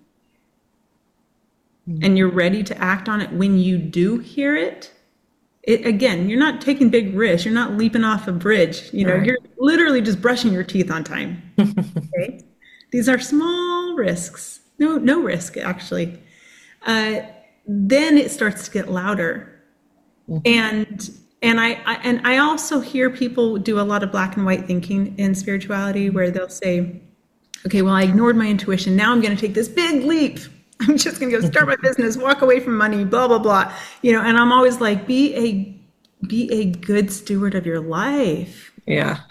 mhm. And you're ready to act on it when you do hear it. Again, you're not taking big risks. You're not leaping off a bridge. Right. You're literally just brushing your teeth on time. Okay? These are small risks. No risk, actually. Uh, then it starts to get louder. And I also hear people do a lot of black and white thinking in spirituality where they'll say, okay, well, I ignored my intuition. Now I'm going to take this big leap. I'm just going to go start my business, walk away from money, blah, blah, blah. And I'm always like, be a good steward of your life. Yeah.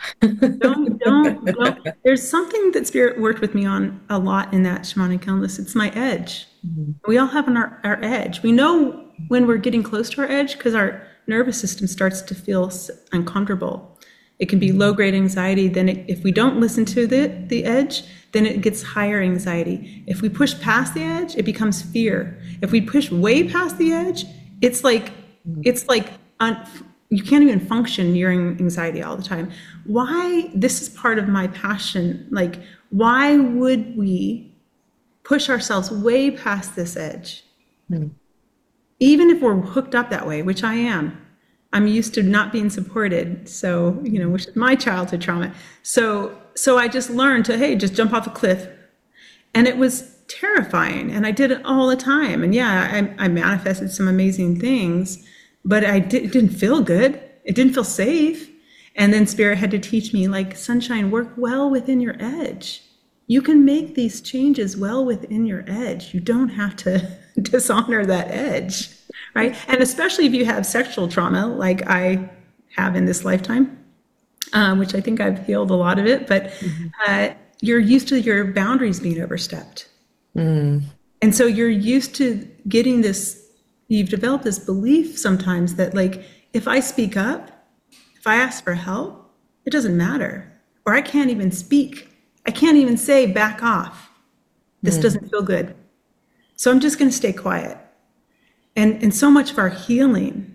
Don't. There's something that Spirit worked with me on a lot in that shamanic illness. It's my edge. Mhm. We all have our edge. We know when we're getting close to our edge because our nervous system starts to feel uncomfortable. It can be low grade anxiety. Then if we don't listen to the edge, then it gets higher anxiety. If we push past the edge, it becomes fear. If we push way past the edge, it's like it's like you can't even function during anxiety all the time. Why? This is part of my passion. Like, why would we push ourselves way past this edge? Mhm. Even if we're hooked up that way, which I am. I'm used to not being supported, so which is my childhood trauma. So I just learned to, hey, just jump off a cliff, and it was terrifying, and I did it all the time. And yeah, I manifested some amazing things, but it didn't feel good. It didn't feel safe. And then Spirit had to teach me, like, sunshine, work well within your edge. You can make these changes well within your edge. You don't have to dishonor that edge, right? And especially if you have sexual trauma, like I have in this lifetime, which I think I've healed a lot of it, but Mhm. you're used to your boundaries being overstepped. Mm, And so you're used to getting this, you've developed this belief sometimes that, like, if I speak up, if I ask for help, it doesn't matter. Or I can't even speak. I can't even say, back off. This mm, doesn't feel good. So I'm just going to stay quiet. And so much of our healing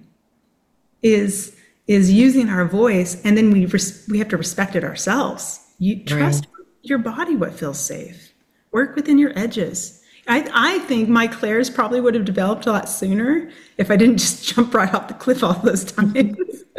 is using our voice, and then we have to respect it ourselves. You right. trust your body what feels safe. Work within your edges. I think my clairs probably would have developed a lot sooner if I didn't just jump right off the cliff all those times.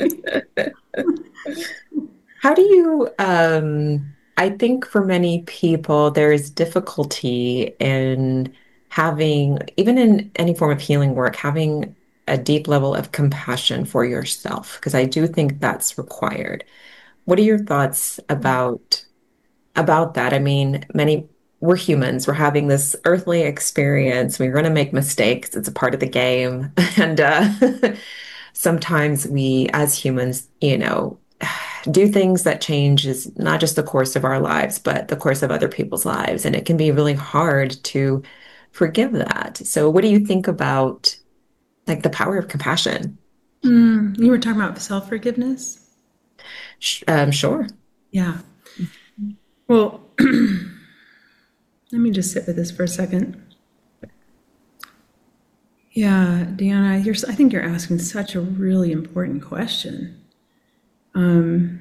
How do you, I think for many people, there is difficulty in having, even in any form of healing work, having a deep level of compassion for yourself, because I do think that's required. What are your thoughts about that? I mean, we're humans. We're having this earthly experience. We're going to make mistakes. It's a part of the game. And sometimes we, as humans, do things that changes not just the course of our lives, but the course of other people's lives. And it can be really hard to forgive that. So what do you think about like the power of compassion? You were talking about self-forgiveness? Sure. Yeah. Well, let me just sit with this for a second. Yeah, Deanna, I think you're asking such a really important question. Um,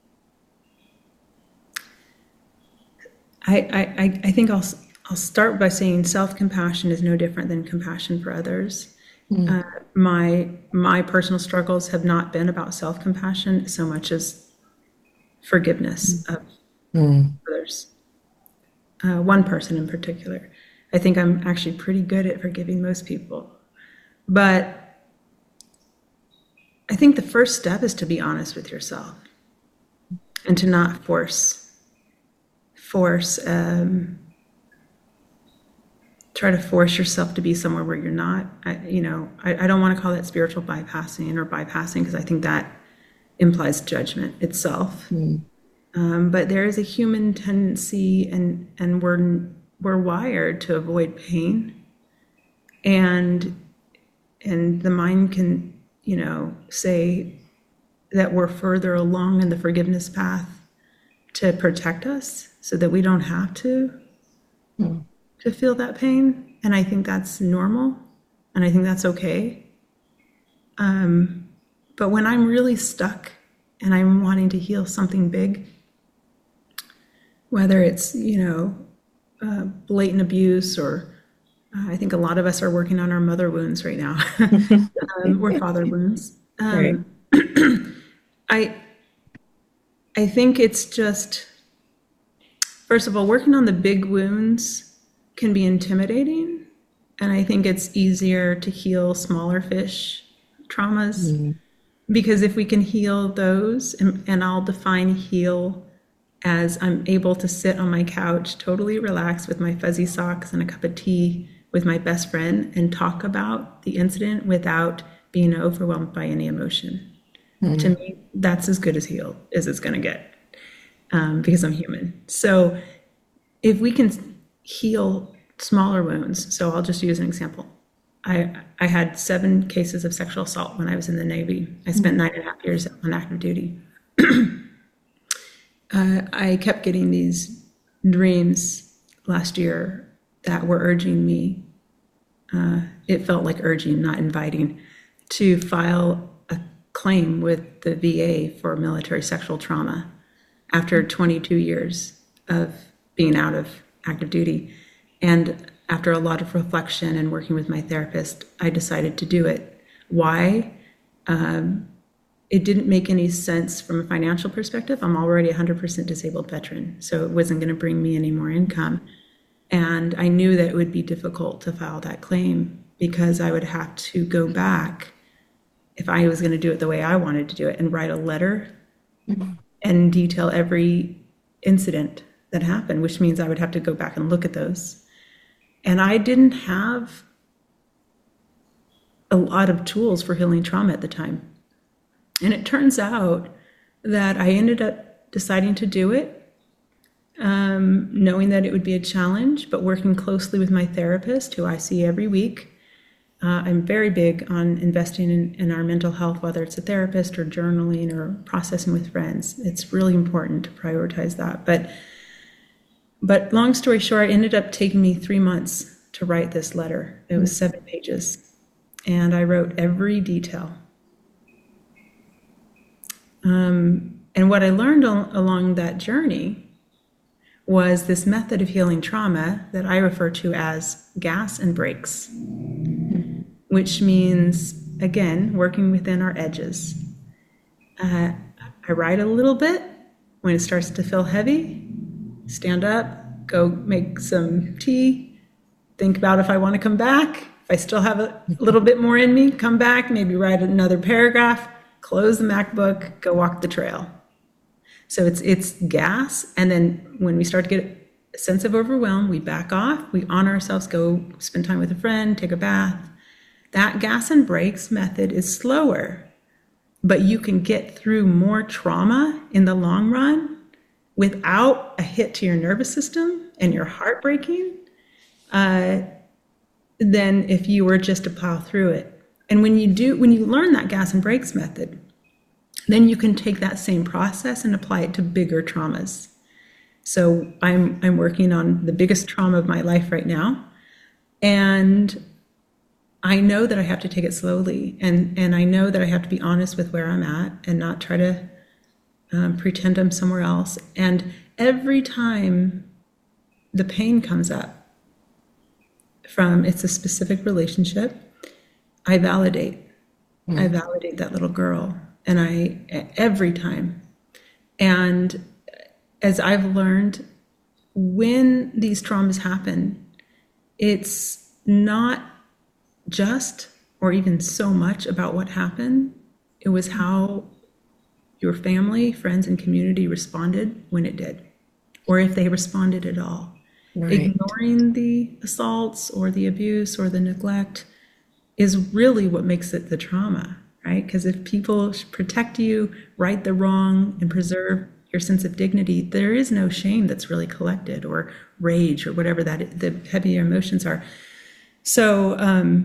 I think I'll start by saying self-compassion is no different than compassion for others. Mm, My personal struggles have not been about self-compassion so much as forgiveness of mm, others. One person in particular. I think I'm actually pretty good at forgiving most people. But I think the first step is to be honest with yourself and to not force try to force yourself to be somewhere where you're not. I don't want to call that spiritual bypassing or bypassing because I think that implies judgment itself. mm, But there is a human tendency, and we're wired to avoid pain, and the mind can, say that we're further along in the forgiveness path to protect us so that we don't have mm, to feel that pain. And I think that's normal, and I think that's okay. But when I'm really stuck and I'm wanting to heal something big, whether it's, blatant abuse or I think a lot of us are working on our mother wounds right now, or father wounds. right. I I think it's just, first of all, working on the big wounds can be intimidating, and I think it's easier to heal smaller fish traumas Mm, because if we can heal those, and I'll define heal as I'm able to sit on my couch totally relaxed with my fuzzy socks and a cup of tea with my best friend and talk about the incident without being overwhelmed by any emotion. To mm, me, that's as good as healed as it's going to get, because I'm human. So if we can heal smaller wounds, so I'll just use an example. I had 7 cases of sexual assault when I was in the Navy. I spent 9.5 years on active duty. I kept getting these dreams last year that were urging me. It felt like urging, not inviting, to file a claim with the VA for military sexual trauma after 22 years of being out of active duty. And after a lot of reflection and working with my therapist, I decided to do it. Why? It didn't make any sense from a financial perspective. I'm already a 100% disabled veteran, so it wasn't going to bring me any more income. And I knew that it would be difficult to file that claim because I would have to go back if I was going to do it the way I wanted to do it and write a letter mm, and detail every incident that happened, which means I would have to go back and look at those. And I didn't have a lot of tools for healing trauma at the time. And it turns out that I ended up deciding to do it, knowing that it would be a challenge, but working closely with my therapist, who I see every week. I'm very big on investing in our mental health, whether it's a therapist or journaling or processing with friends. It's really important to prioritize that. But long story short, it ended up taking me 3 months to write this letter. It was 7 pages, and I wrote every detail. And what I learned along that journey was this method of healing trauma that I refer to as gas and brakes, which means, again, working within our edges. I write a little bit. When it starts to feel heavy, stand up, go make some tea, think about if I want to come back. If I still have a little bit more in me, come back, maybe write another paragraph, close the MacBook, go walk the trail. So it's gas, and then when we start to get a sense of overwhelm, we back off, we honor ourselves, go spend time with a friend, take a bath. That gas and brakes method is slower, but you can get through more trauma in the long run without a hit to your nervous system and your heart breaking than if you were just to plow through it. And when you learn that gas and brakes method, then you can take that same process and apply it to bigger traumas. So I'm working on the biggest trauma of my life right now, and I know that I have to take it slowly, and I know that I have to be honest with where I'm at and not try to pretend I'm somewhere else. And every time the pain comes up from it's a specific relationship, I validate. I Mm. validate that little girl, and I every time. And as I've learned, when these traumas happen, it's not just or even so much about what happened. It was how your family, friends, and community responded when it did, or if they responded at all. Right. Ignoring the assaults or the abuse or the neglect is really what makes it the trauma, right? Because if people protect you, right the wrong, and preserve your sense of dignity, there is no shame that's really collected or rage or whatever that the heavier emotions are. So,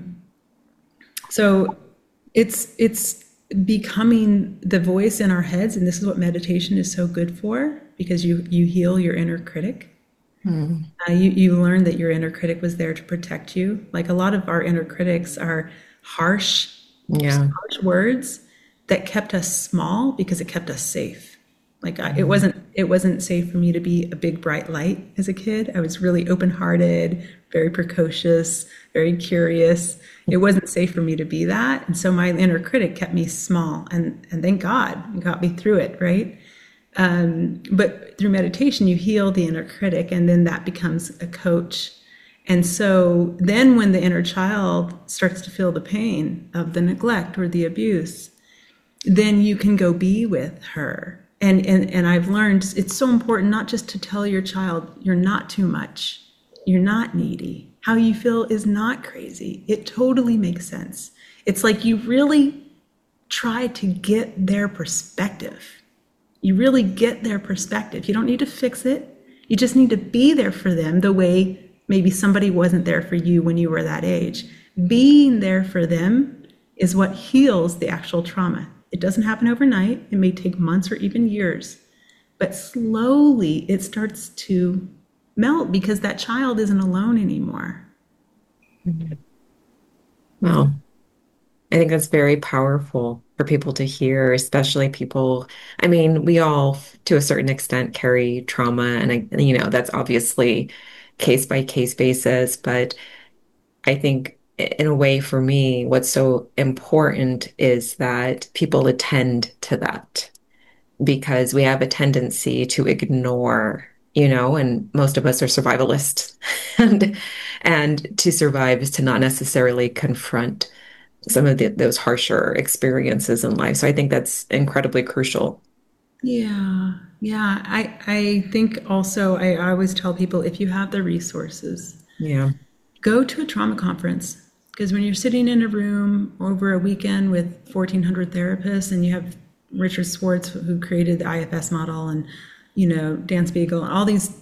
so it's becoming the voice in our heads, and this is what meditation is so good for because you heal your inner critic. Mm. You learn that your inner critic was there to protect you. Like a lot of our inner critics are harsh, Yeah. harsh words that kept us small because it kept us safe. Like Mhm. it wasn't safe for me to be a big bright light as a kid. I was really open-hearted, very precocious, very curious. It wasn't safe for me to be that, and so my inner critic kept me small. And thank God it got me through it, right? But through meditation, you heal the inner critic, and then that becomes a coach. And so then when the inner child starts to feel the pain of the neglect or the abuse, then you can go be with her. And I've learned it's so important not just to tell your child you're not too much, you're not needy. How you feel is not crazy. It totally makes sense. It's like you really try to get their perspective. You really get their perspective. You don't need to fix it. You just need to be there for them the way maybe somebody wasn't there for you when you were that age. Being there for them is what heals the actual trauma. It doesn't happen overnight. It may take months or even years, but slowly it starts to melt because that child isn't alone anymore. Mhm. Well, I think that's very powerful for people to hear, especially people. I mean, we all, to a certain extent, carry trauma, and that's obviously case by case basis. But I think, in a way, for me, what's so important is that people attend to that because we have a tendency to ignore, and most of us are survivalists, and to survive is to not necessarily confront some of those harsher experiences in life. So I think that's incredibly crucial. Yeah, yeah. I think also I always tell people if you have the resources, Yeah. go to a trauma conference. Because when you're sitting in a room over a weekend with 1,400 therapists and you have Richard Schwartz, who created the IFS model, and Dan Spiegel, and all these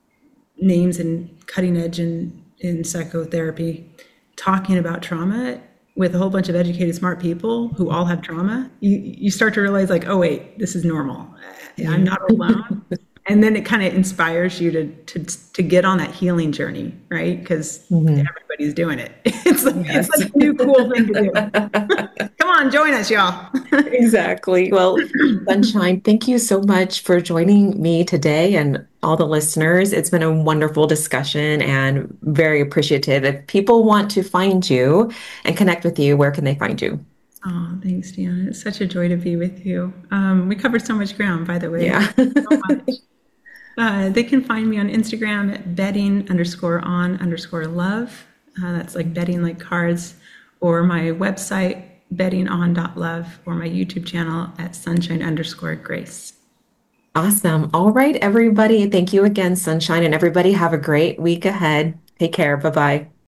names and cutting edge in psychotherapy, talking about trauma with a whole bunch of educated, smart people who all have trauma, you start to realize like, oh wait, this is normal. I'm Yeah. not alone. And then it kind of inspires you to get on that healing journey, right? Because Mhm. everybody's doing it. It's like Yes. a new cool thing to do. Come on, join us, y'all. Exactly. Well, Sunshine, thank you so much for joining me today and all the listeners. It's been a wonderful discussion and very appreciative. If people want to find you and connect with you, where can they find you? Oh, thanks, Deanna. It's such a joy to be with you. We covered so much ground, by the way. Yeah. So much. They can find me on Instagram at betting_on_love. That's like betting like cards, or my website, bettingon.love, or my YouTube channel at sunshine_grace. Awesome. All right, everybody. Thank you again, Sunshine, and everybody have a great week ahead. Take care. Bye-bye.